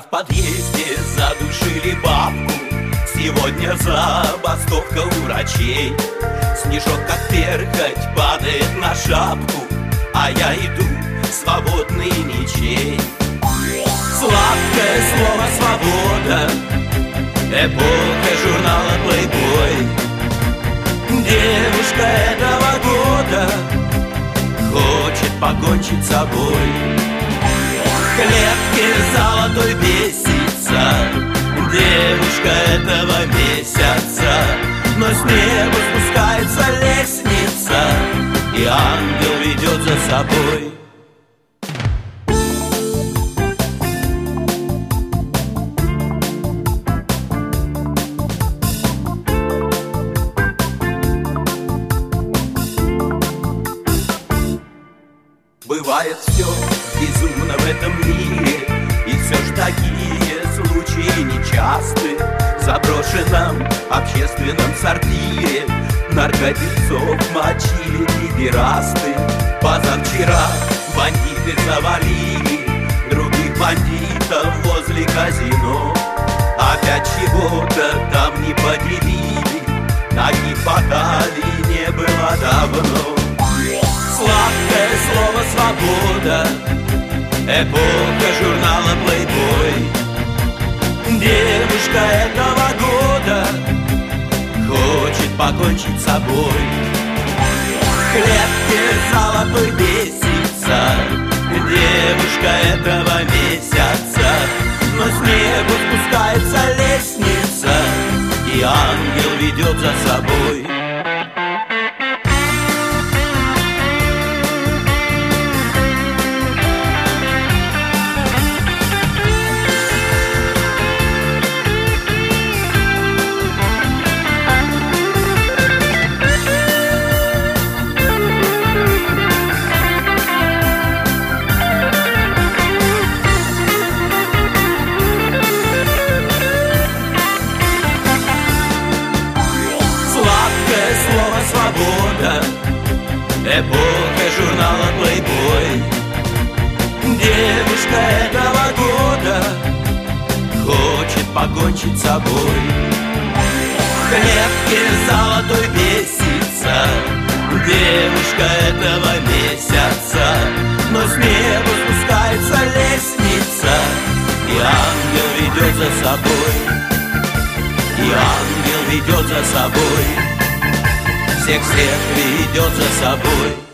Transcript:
в подъезде задушили бабку. Сегодня забастовка у врачей. Снежок как перхоть падает на шапку, а я иду свободный ничей. Сладкое слово «свобода», эпоха журнала «Плейбой». Девушка этого года хочет покончить с собой. В клетке золотой бесится девушка этого месяца, но с неба спускается лестница, и ангел ведет за собой. Бывает все безумно в этом мире, и все ж такие случаи нечасты. В заброшенном общественном сортире наркодельцов мочили педерасты. Позавчера бандиты завалили других бандитов возле казино. Опять чего-то там не поделили, таких баталий не было давно. Сладкое слово «свобода», эпоха журнала «Плейбой». Девушка этого года хочет покончить с собой. В клетке золотой бесится девушка этого месяца, но с неба спускается лестница, и ангел ведет за собой. Слово «свобода», эпоха журнала «Плейбой». Девушка этого года хочет покончить с собой. В клетке золотой бесится девушка этого месяца, но с неба спускается лестница, и ангел ведет за собой. И ангел ведет за собой. Всех ведет за собой.